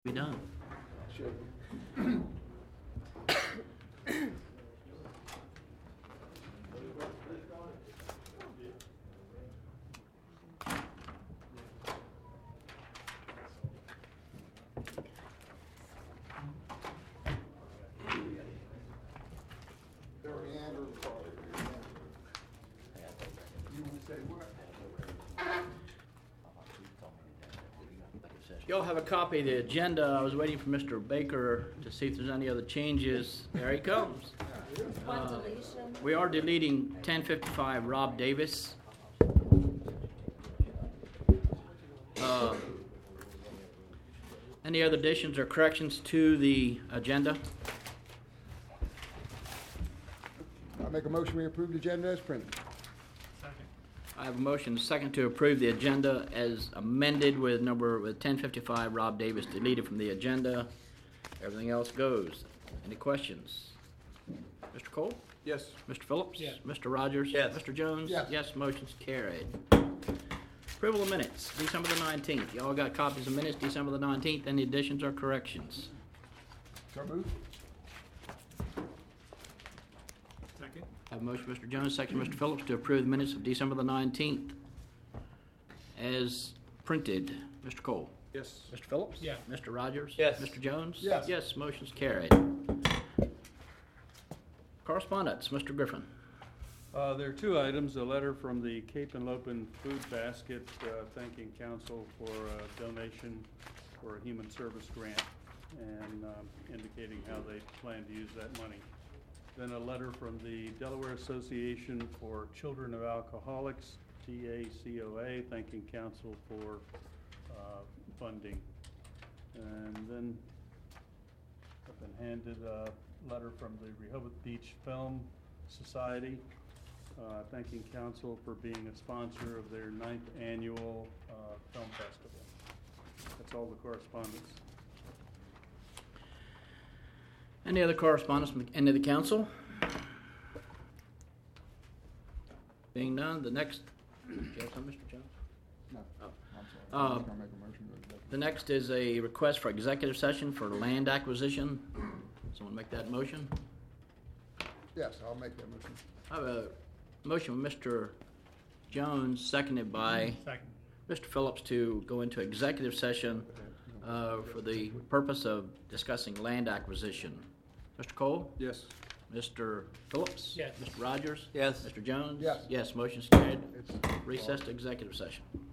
Be done. Y'all have a copy of the agenda. I was waiting for Mr. Baker to see if there's any other changes. There he comes. One deletion. We are deleting 1055 Rob Davis. Any other additions or corrections to the agenda? I make a motion we approve the agenda as printed. I have a motion second to approve the agenda as amended with 1055 Rob Davis deleted from the agenda. Everything else goes. Any questions? Mr. Cole? Yes. Mr. Phillips? Yes. Mr. Rogers? Yes. Mr. Jones? Yes. Yes, motion's carried. Approval of minutes, December the 19th. Y'all got copies of minutes, December the 19th. Any additions or corrections? So moved. Second. I have a motion, Mr. Jones, second, Mr. Phillips, to approve the minutes of December the 19th as printed. Mr. Cole? Yes. Mr. Phillips? Yeah. Mr. Rogers? Yes. Mr. Jones? Yes. Yes, motion's carried. Correspondence, Mr. Griffin. There are two items, a letter from the Cape and Lopin Food Basket thanking council for a donation for a human service grant and indicating how they plan to use that money. Then a letter from the Delaware Association for Children of Alcoholics, TACOA, thanking council for funding. And then I've been handed a letter from the Rehoboth Beach Film Society, thanking council for being a sponsor of their 9th annual film festival. That's all the correspondence. Any other correspondence from the end of the council? Being none, the next, do you have something, Mr. Jones? No. Oh. I'm sorry. I think I'll make a motion to executive. The next is a request for executive session for land acquisition. Someone make that motion? Yes, I'll make that motion. I have a motion with Mr. Jones, seconded by Second. Mr. Phillips to go into executive session for the purpose of discussing land acquisition. Mr. Cole? Yes. Mr. Phillips? Yes. Mr. Rogers? Yes. Mr. Jones? Yes. Yes, motion's carried. It's Recess to executive session.